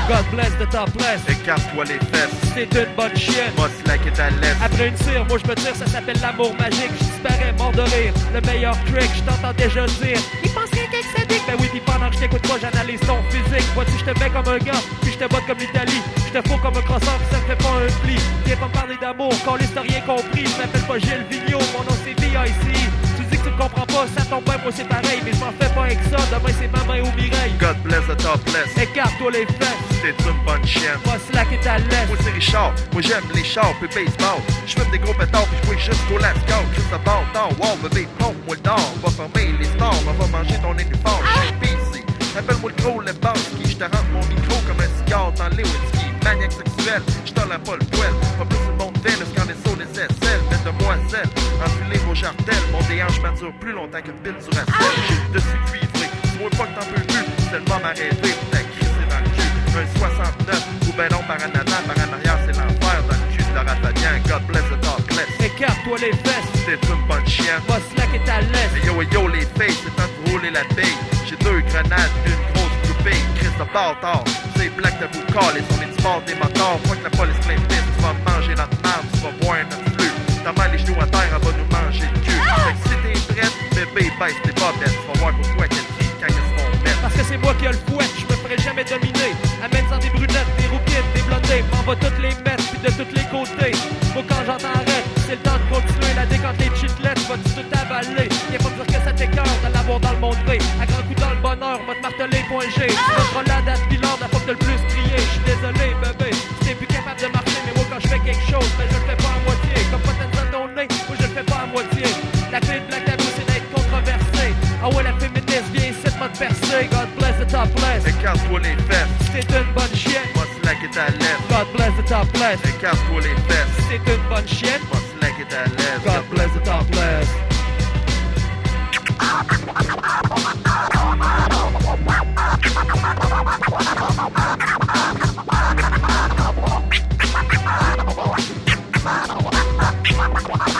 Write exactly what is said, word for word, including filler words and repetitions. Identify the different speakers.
Speaker 1: God bless the topless.
Speaker 2: Écarte-toi les fesses.
Speaker 1: C'est une bonne chienne.
Speaker 2: Moi, slack est à l'est.
Speaker 1: Après une cire, moi je me tire, ça s'appelle l'amour magique. Je disparais, mort de rire. Le meilleur trick, je t'entends déjà dire. Il pense rien qu'avec sa dick. Ben oui, pis pendant que je t'écoute pas, j'analyse ton physique. Vois-tu, je te mets comme un gars, puis je te botte comme l'Italie. Je te fous comme un croissant, pis ça me fait pas un pli. Viens pas me parler d'amour, qu'on l'est rien compris. Je m'appelle pas Gilles Vigneault, mon nom c'est V I C. Tu dis que tu me comprends pas, ça tombe bien, moi c'est pareil. Mais je m'en fais pas avec ça, demain c'est ma main ou Mireille.
Speaker 2: God bless the topless.
Speaker 1: Écarte-toi les fesses.
Speaker 2: T'es une bonne chienne.
Speaker 1: Moi slack est à l'est.
Speaker 2: Moi c'est Richard, moi j'aime les chars puis baseball. J'fume des gros pétards puis j'bois jusqu'au last go. Juste à bord, tard, wow, bébé, pompe-moi le d'or. Va fermer les stores, on va manger ton uniforme. J'suis P C, appelle-moi le gros, le Lebowski. J'te rentre mon micro comme un cigare dans Lewinsky. Maniaque sexuel, j'tolère pas le poêle. Pas plus le monde Vénus qu'en est saut des aisselles. Mais demoiselle, enfilez vos jartelles. Mon déhanche m'attire plus longtemps qu'une pile du racel. J'ai le dessus cuivré, tu vois pas que t'en peux plus. Tellement m'a rêvé, t'as crissé dans le cul. Un soixante-neuf, ou ben non par en avant, par en arrière c'est l'enfer. Dans le cul de Laura Fabian, God bless the topless.
Speaker 1: Écarte-toi les fesses.
Speaker 2: T'es une bonne chienne.
Speaker 1: Moi slack est à l'est.
Speaker 2: Hey yo, hey yo, les filles, c'est temps de rouler la bille. J'ai deux grenades, une grosse poupée. Chris de bâtard, c'est black de vous coller. On est du bord des motards. Faut que la police l'invite. Tu vas manger notre marde, tu vas boire notre flux. Ta mère les genoux à terre, elle va nous manger le cul. Fait que si t'es prête, bébé, baisse tes bobettes. Tu vas voir pourquoi qu'elle crie quand elles se font mettre.
Speaker 1: Parce que c'est moi qui ai le fouet, je me ferai jamais dominer. Amène-en des brunettes, des rouquines, des blondées. M'en va toutes les mettre, puis de tous les côtés. Faut quand j'entends arrête, c'est le temps de continuer. La décante les chiclettes, vas-tu tout avaler? Viens pas me dire que ça t'écœure de l'avoir dans le monde vrai. À grand coup dans le bonheur, m'a te marteler point G. Tu seras la date pilante, la fois que t'as le plus crié. Je suis désolé, bébé, si t'es plus capable de marcher. Mais moi quand je fais quelque chose, ben je le fais pas à moitié. Comme pas t'as ton nez, moi je le fais pas à moitié. La clé de Black Tabou, c'est d'être controversé. Ah ouais, la féministe, viens ici de te percer. God bless the topless.
Speaker 2: Écarte-toi les fesses.
Speaker 1: C'est une bonne chienne.
Speaker 2: Moi, slack est à l'est.
Speaker 1: God bless the topless.
Speaker 2: Écarte-toi les fesses.
Speaker 1: C'est une bonne chienne.
Speaker 2: Moi, slack est à l'est.
Speaker 1: God bless the topless.
Speaker 3: Wow.